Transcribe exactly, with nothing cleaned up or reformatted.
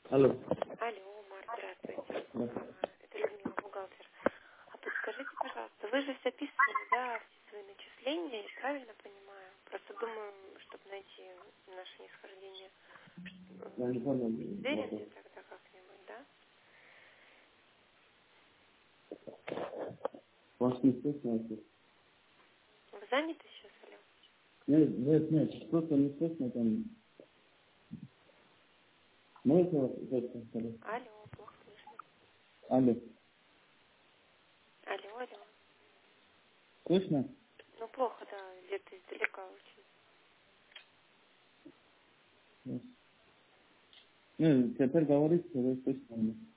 Алло. Алло, Марк, здравствуйте. Да. А, Это Людмила, бухгалтер. А подскажите, пожалуйста, вы же записывали, да, все свои начисления, я правильно понимаю? Просто думаю, чтобы найти наше нисхождение, Я не понял вопрос. сверимся тогда как-нибудь, да? Вас не слышно? это? Вы заняты сейчас, алло? Нет, нет, нет, просто не слышно там. Можете вас опять повторить? Алло, плохо слышно. Алло. Алло, алло. Слышно? Ну, плохо, да, где-то издалека очень. Нет, теперь говорите, вы слышно.